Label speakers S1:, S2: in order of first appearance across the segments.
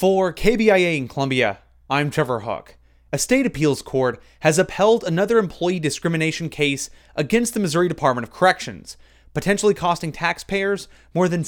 S1: For KBIA in Columbia, I'm Trevor Hook. A state appeals court has upheld another employee discrimination case against the Missouri Department of Corrections, potentially costing taxpayers more than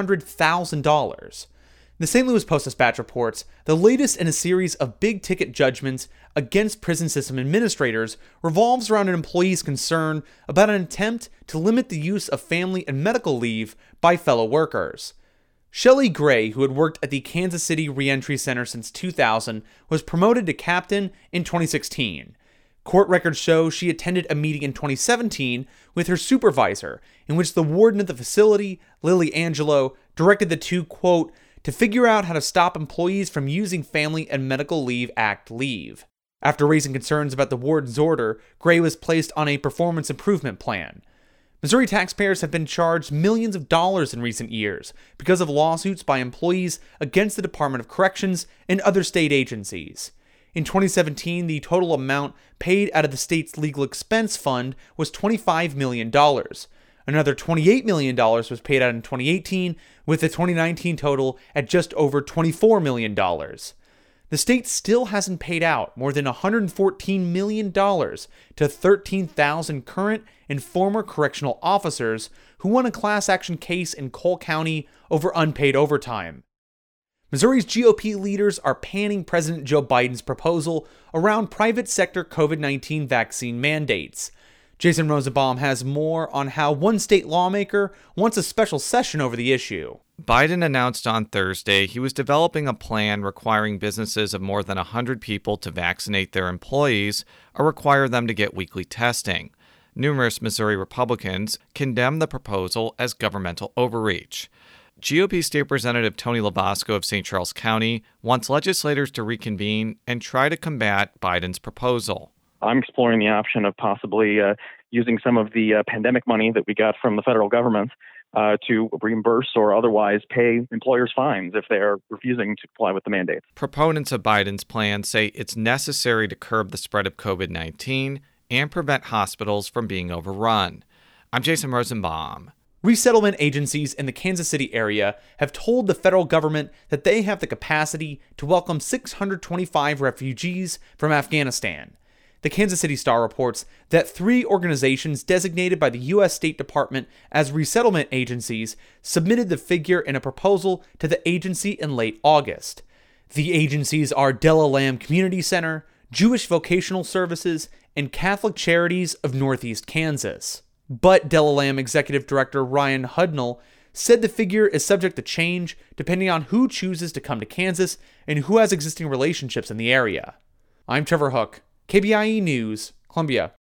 S1: $700,000. The St. Louis Post-Dispatch reports the latest in a series of big-ticket judgments against prison system administrators revolves around an employee's concern about an attempt to limit the use of family and medical leave by fellow workers. Shelley Gray, who had worked at the Kansas City Reentry Center since 2000, was promoted to captain in 2016. Court records show she attended a meeting in 2017 with her supervisor, in which the warden of the facility, Lily Angelo, directed the two, quote, to figure out how to stop employees from using Family and Medical Leave Act leave. After raising concerns about the warden's order, Gray was placed on a performance improvement plan. Missouri taxpayers have been charged millions of dollars in recent years because of lawsuits by employees against the Department of Corrections and other state agencies. In 2017, the total amount paid out of the state's legal expense fund was $25 million. Another $28 million was paid out in 2018, with the 2019 total at just over $24 million. The state still hasn't paid out more than $114 million to 13,000 current and former correctional officers who won a class action case in Cole County over unpaid overtime. Missouri's GOP leaders are panning President Joe Biden's proposal around private sector COVID-19 vaccine mandates. Jason Rosenbaum has more on how one state lawmaker wants a special session over the issue.
S2: Biden announced on Thursday he was developing a plan requiring businesses of more than 100 people to vaccinate their employees or require them to get weekly testing. Numerous Missouri Republicans condemned the proposal as governmental overreach. GOP State Representative Tony Labasco of St. Charles County wants legislators to reconvene and try to combat Biden's proposal.
S3: I'm exploring the option of possibly using some of the pandemic money that we got from the federal government to reimburse or otherwise pay employers fines if they are refusing to comply with the mandates.
S2: Proponents of Biden's plan say it's necessary to curb the spread of COVID-19 and prevent hospitals from being overrun. I'm Jason Rosenbaum.
S1: Resettlement agencies in the Kansas City area have told the federal government that they have the capacity to welcome 625 refugees from Afghanistan. The Kansas City Star reports that 3 organizations designated by the U.S. State Department as resettlement agencies submitted the figure in a proposal to the agency in late August. The agencies are Della Lamb Community Center, Jewish Vocational Services, and Catholic Charities of Northeast Kansas. But Della Lamb Executive Director Ryan Hudnall said the figure is subject to change depending on who chooses to come to Kansas and who has existing relationships in the area. I'm Trevor Hook, KBIE News, Columbia.